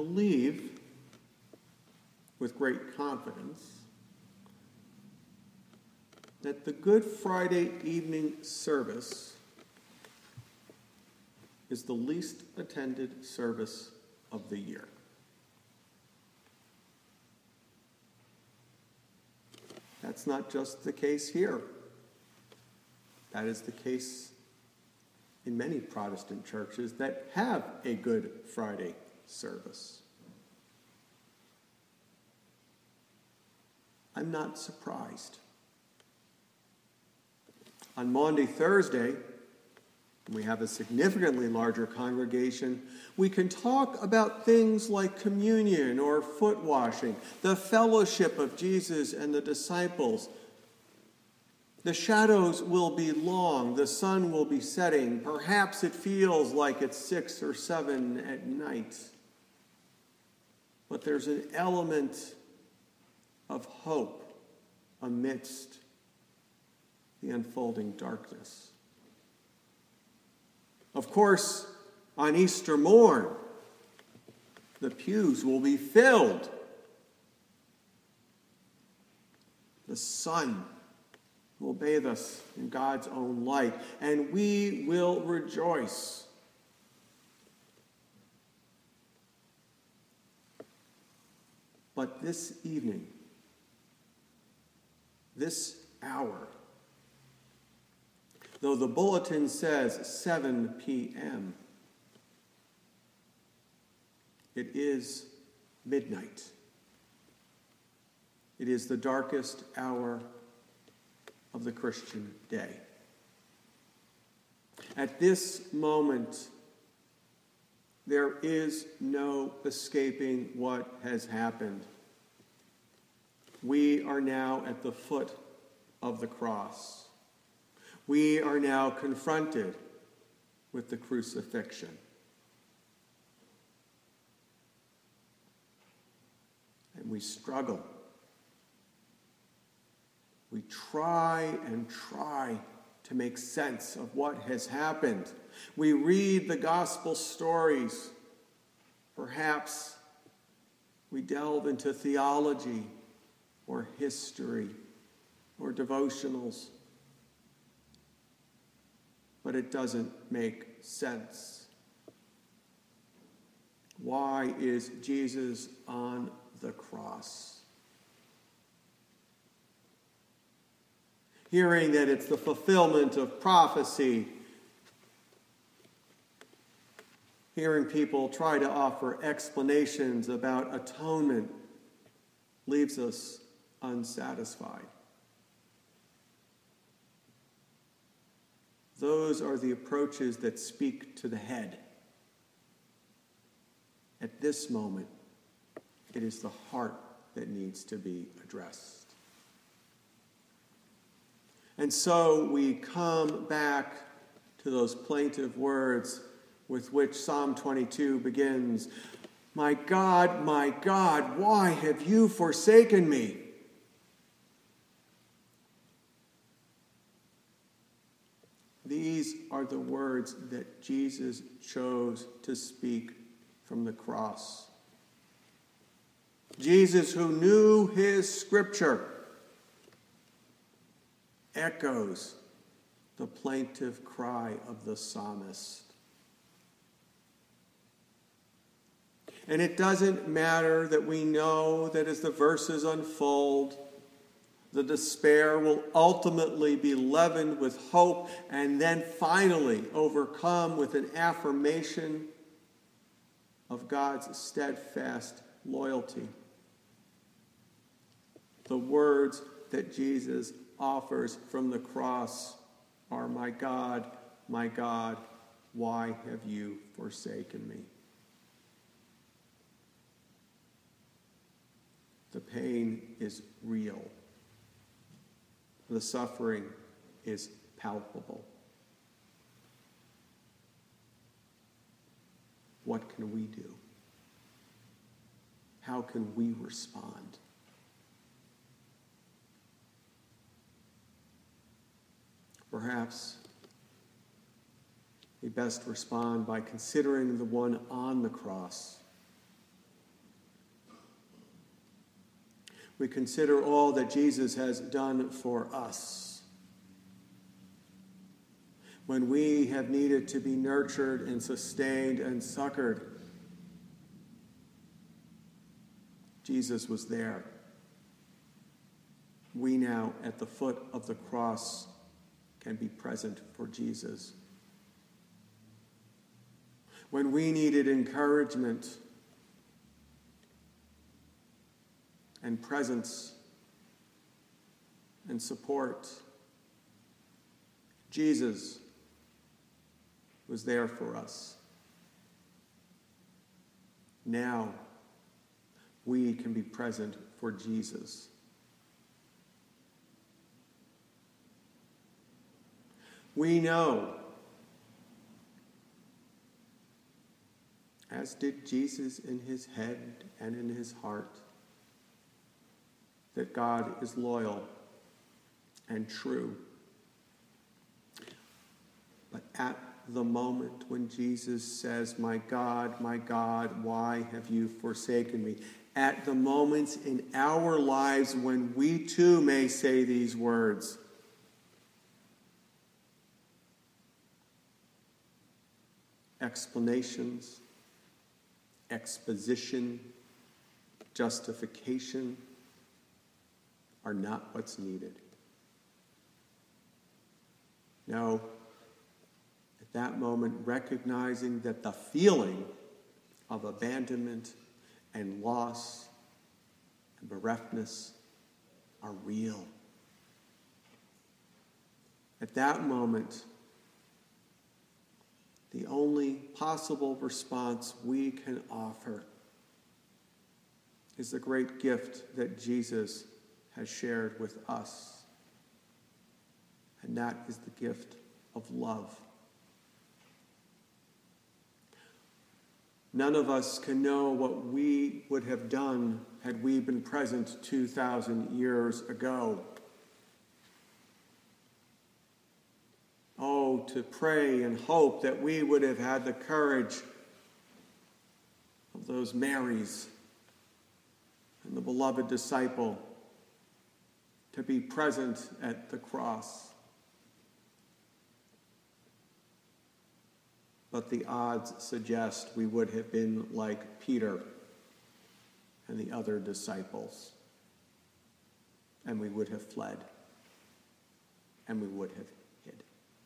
believe with great confidence that the Good Friday evening service is the least attended service of the year. That's not just the case here. That is the case in many Protestant churches that have a Good Friday service. I'm not surprised. On Maundy Thursday, when we have a significantly larger congregation, we can talk about things like communion or foot washing, the fellowship of Jesus and the disciples. The shadows will be long, the sun will be setting. Perhaps it feels like it's 6 or 7 at night. But there's an element of hope amidst the unfolding darkness. Of course, on Easter morn, the pews will be filled. The sun will bathe us in God's own light, and we will rejoice. But this evening, this hour, though the bulletin says 7 p.m., it is midnight. It is the darkest hour of the Christian day. At this moment, there is no escaping what has happened. We are now at the foot of the cross. We are now confronted with the crucifixion. And we struggle. We try and try to make sense of what has happened. We read the gospel stories. Perhaps we delve into theology or history or devotionals. But it doesn't make sense. Why is Jesus on the cross? Hearing that it's the fulfillment of prophecy, hearing people try to offer explanations about atonement leaves us unsatisfied. Those are the approaches that speak to the head. At this moment, it is the heart that needs to be addressed. And so we come back to those plaintive words with which Psalm 22 begins. My God, why have you forsaken me? These are the words that Jesus chose to speak from the cross. Jesus, who knew his scripture, echoes the plaintive cry of the psalmist. And it doesn't matter that we know that as the verses unfold, the despair will ultimately be leavened with hope and then finally overcome with an affirmation of God's steadfast loyalty. The words that Jesus offers from the cross are, my God, why have you forsaken me? The pain is real. The suffering is palpable. What can we do? How can we respond? Perhaps we best respond by considering the one on the cross we consider all that Jesus has done for us. When we have needed to be nurtured and sustained and succored, Jesus was there. We now, at the foot of the cross, can be present for Jesus. When we needed encouragement and presence and support, Jesus was there for us. Now, we can be present for Jesus. We know, as did Jesus in his head and in his heart, that God is loyal and true. But at the moment when Jesus says, my God, why have you forsaken me?" At the moments in our lives when we too may say these words, explanations, exposition, justification are not what's needed. No, at that moment, recognizing that the feeling of abandonment and loss and bereftness are real. At that moment, the only possible response we can offer is the great gift that Jesus has shared with us. And that is the gift of love. None of us can know what we would have done had we been present 2,000 years ago. Oh, to pray and hope that we would have had the courage of those Marys and the beloved disciple to be present at the cross. But the odds suggest we would have been like Peter and the other disciples, and we would have fled, and we would have hid.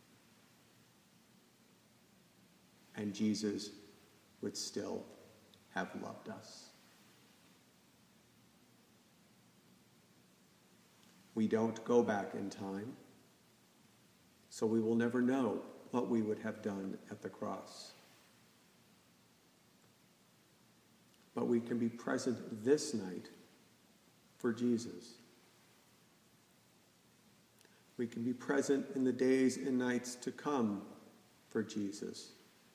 And Jesus would still have loved us. We don't go back in time, so we will never know what we would have done at the cross. But we can be present this night for Jesus. We can be present in the days and nights to come for Jesus.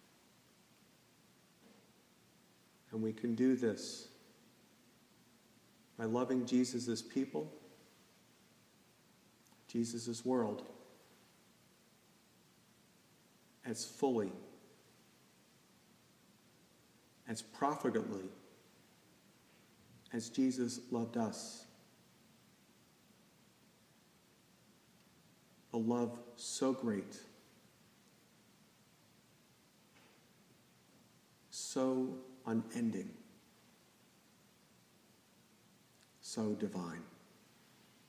And we can do this by loving Jesus' people, Jesus' world, as fully, as profitably as Jesus loved us. A love so great, so unending, so divine.